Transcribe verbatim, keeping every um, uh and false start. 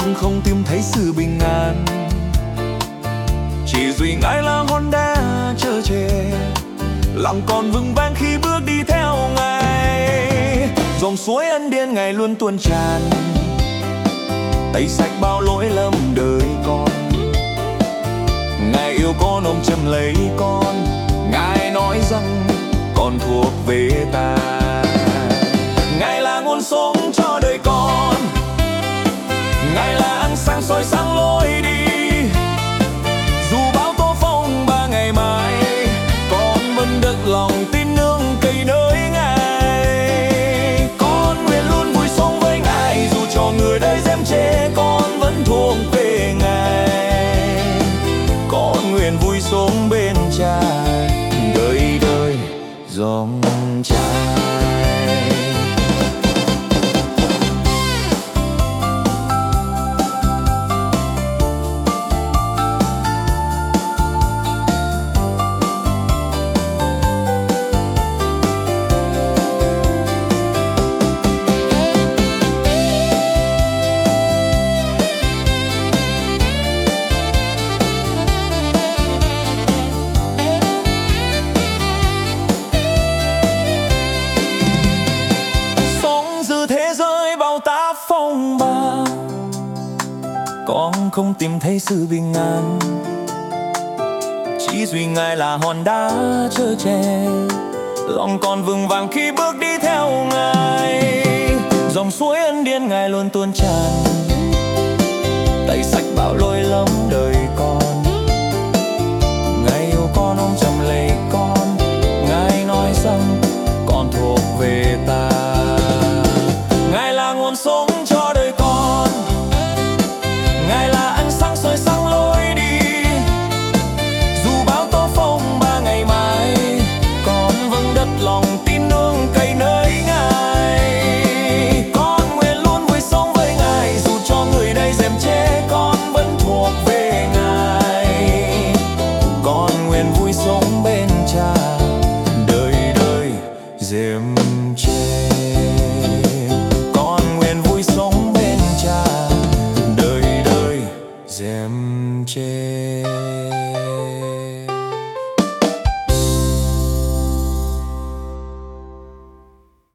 nhưng không tìm thấy sự bình an. Chỉ duy Ngài là hòn đá chở che, lòng còn vững vàng khi bước đi theo Ngài. Dòng suối ân điển Ngài luôn tuôn tràn, tẩy sạch bao lỗi lầm đời con. Ngài yêu con ôm chầm lấy con, Ngài nói rằng con thuộc về ta. Ngài là nguồn sống cho đời con, Ngài là ánh sáng soi sáng lối đi. Dù bão tố phong ba ngày mai, con vẫn được lòng tin nương cậy nơi Ngài. Con nguyện luôn vui sống với Ngài, dù cho người đời giễm chê, con vẫn thuộc về Ngài. Con nguyện vui sống bên Cha, đời đời dòng chảy. Phong ba, con không tìm thấy sự bình an. Chỉ duy Ngài là hòn đá chở che, lòng con vững vàng khi bước đi theo Ngài. Dòng suối ân điển Ngài luôn tuôn tràn, tẩy sạch bao lỗi lầm đời con. Ngài yêu con ôm chầm lấy con, Ngài nói rằng con thuộc về ta. Ngài là nguồn sống cho đời con, Ngài là ánh sáng soi sáng lối đi. Dù bão tố phong ba ngày mai, con vẫn đất lòng tin nương cậy nơi Ngài. Con nguyện luôn vui sống với Ngài, dù cho người đây giễm chê, con vẫn thuộc về Ngài. Con nguyện vui sống bên Cha, đời đời giễm chê.